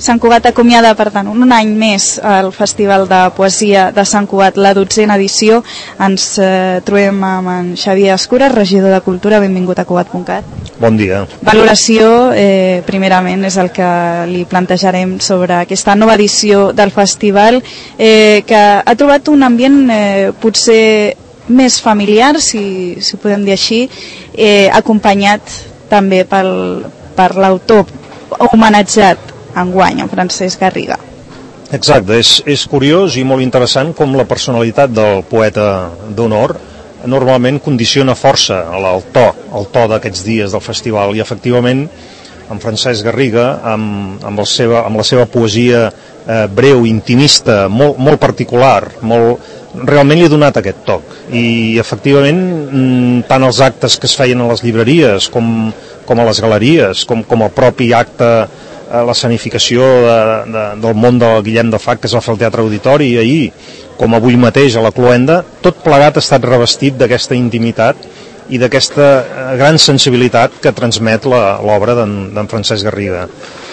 Sant Cugat acomiada, per tant, un any més al Festival de Poesia de Sant Cugat, la 12a edició. Ens trobem amb en Xavier Escura, regidor de Cultura. Benvingut a Cugat.cat. Bon dia. Valoració, primerament, és el que li plantejarem sobre aquesta nova edició del festival, que ha trobat un ambient potser més familiar, si podem dir així, acompanyat també per l'autor homenatjat enguany, en Francesc Garriga. Exacte, és curiós i molt interessant com la personalitat del poeta d'honor normalment condiciona força el to d'aquests dies del festival, i efectivament en Francesc Garriga, amb la seva poesia breu, intimista, molt particular, realment li ha donat aquest toc, i efectivament tant els actes que es feien a les llibreries com a les galeries, com el propi acte, l'escenificació del món del Guillem de Fac que es va fer al Teatre Auditori ahir, com avui mateix a la Cloenda, tot plegat ha estat revestit d'aquesta intimitat i d'aquesta gran sensibilitat que transmet l'obra d'en Francesc Garriga.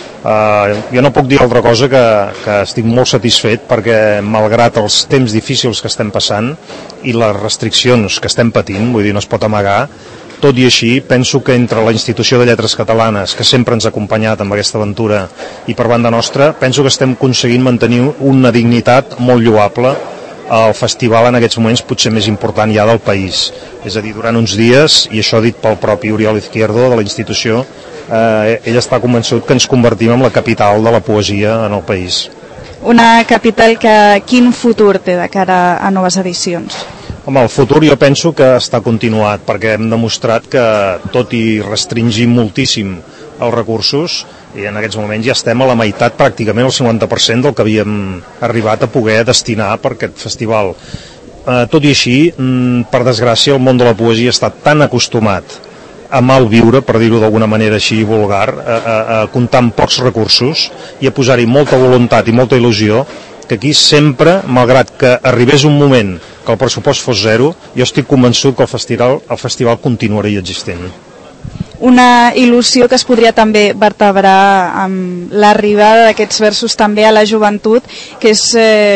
Jo no puc dir altra cosa que estic molt satisfet, perquè malgrat els temps difícils que estem passant i les restriccions que estem patint, vull dir, no es pot amagar, tot i així, penso que entre la Institució de Lletres Catalanes, que sempre ens ha acompanyat amb aquesta aventura, i per banda nostra, penso que estem aconseguint mantenir una dignitat molt lloable al festival en aquests moments potser més important ja del país. És a dir, durant uns dies, i això dit pel propi Oriol Izquierdo de la institució, ell està convençut que ens convertim en la capital de la poesia en el país. Una capital que quin futur té de cara a noves edicions? Home, el futur jo penso que està continuat, perquè hem demostrat que, tot i restringir moltíssim els recursos, i en aquests moments ja estem a la meitat, pràcticament el 50% del que havíem arribat a poder destinar per aquest festival. Tot i així, per desgràcia, el món de la poesia està tan acostumat a mal viure, per dir-ho d'alguna manera així vulgar, a comptar amb pocs recursos i a posar-hi molta voluntat i molta il·lusió, que aquí sempre, malgrat que arribés un moment que el pressupost fos zero, jo estic convençut que el festival continuaria existint. Una il·lusió que es podria també vertebrar amb l'arribada d'aquests versos també a la joventut, que és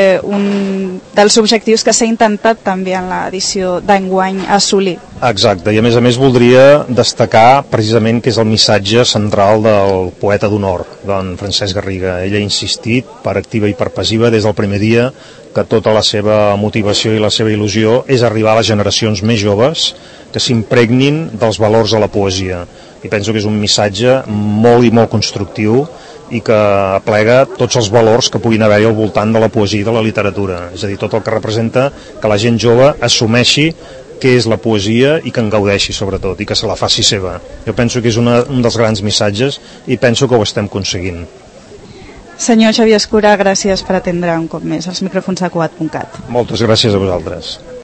un dels objectius que s'ha intentat també en l'edició d'enguany assolir. Exacte, i a més voldria destacar precisament que és el missatge central del poeta d'honor, d'en Francesc Garriga. Ell ha insistit, per activa i per passiva, des del primer dia, que tota la seva motivació i la seva il·lusió és arribar a les generacions més joves que s'impregnin dels valors de la poesia. I penso que és un missatge molt i molt constructiu i que aplega tots els valors que puguin haver-hi al voltant de la poesia i de la literatura. És a dir, tot el que representa que la gent jove assumeixi què és la poesia i que en gaudeixi, sobretot, i que se la faci seva. Jo penso que és un dels grans missatges i penso que ho estem aconseguint. Senyor Xavier Escura, gràcies per atendre un cop més als micròfons de Cugat.cat. Moltes gràcies a vosaltres.